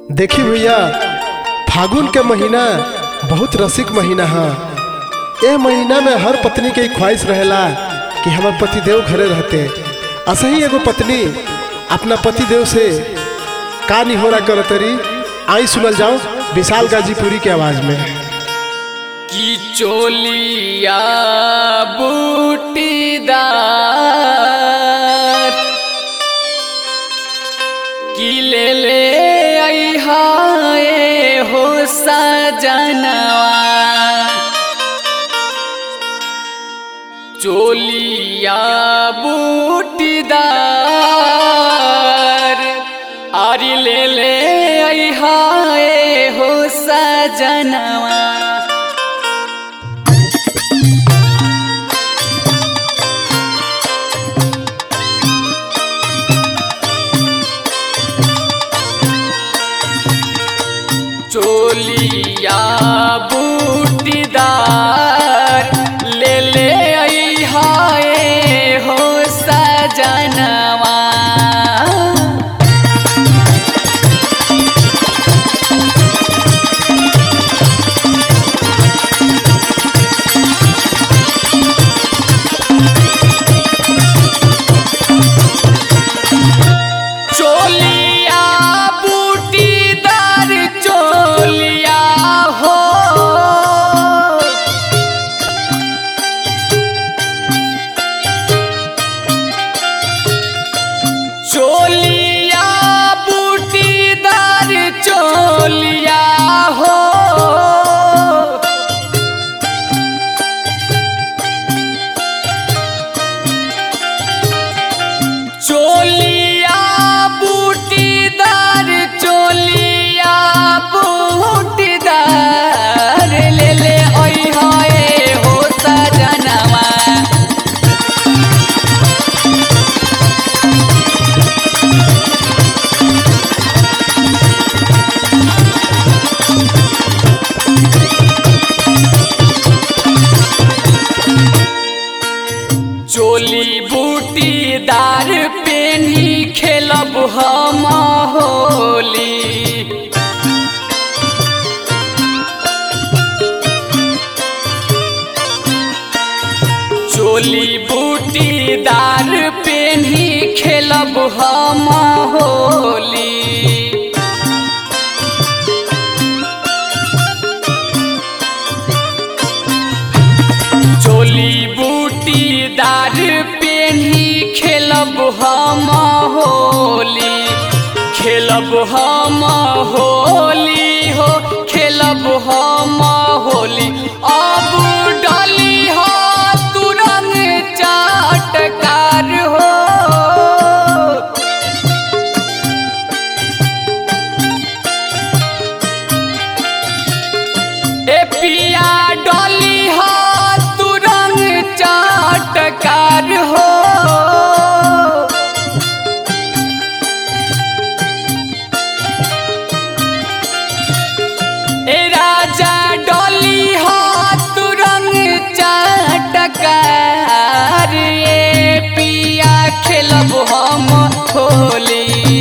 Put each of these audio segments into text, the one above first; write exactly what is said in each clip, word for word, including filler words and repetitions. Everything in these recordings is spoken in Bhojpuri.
देखी भैया, फागुन के महीना बहुत रसिक महीना है। यह महीना में हर पत्नी के ख्वाहिश रहेला कि हमार पतिदेव घरे रहते। ऐसा ही एगो पत्नी अपना पतिदेव से का निहोरा करतरी, आई सुनल जाओ विशाल गाजीपुरी के आवाज में। की चोलिया बूटीदार की ले ले आई हाय हो सजनवा, चोलिया बूटीदार आरी ले ले आई हाय हो सजनवा। चोलिया बूटीदार ले ले आई हाय हो सजनवा, चोलिया बूटीदार चोलिया हो, चोलिया बूटीदार चोलिया हो, चोलिया बूटीदार चोलिया बूटीदार ले ले आई हाय हो सजनवा, चोली बूटीदार पेन्ही खेलब हम होली, चोली बूटीदार पेन्ही खेलब हम होली, चोली बूटीदार पेन्ही खेलब हम होली, खेलब हम होली हो, खेलब हम होली। अब डाली हो तू रंग चाटकार हो, ए पिया डाली हो तू रंग चाटकार हो, ए राजा डोली हो तू रंग चाटकार, ए पिया खेलब हम होली।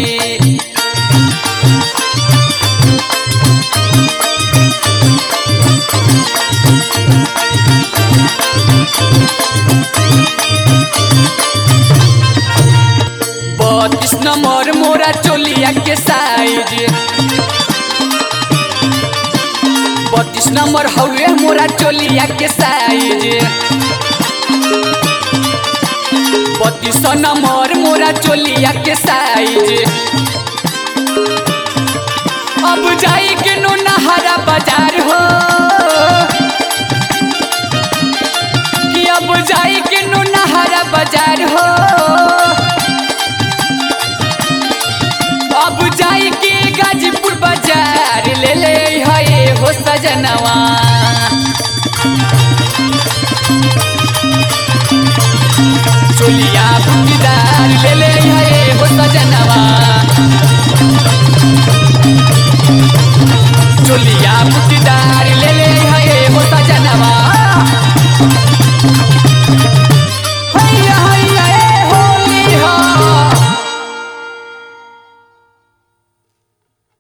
बत्तीस नंबर मोरा चोलिया के साइज, बत्तीस नंबर हवे मोरा चोलिया के साइज, बत्तीस नंबर मोरा चोलिया के साइज। अब जाई के नो नहरा बाजार हो, कि अब जाई के नो नहरा बाजार हो, अब जाई के गाजीपुर बाजार ले ले हाय हो सजनवा, चोलिया बूटीदार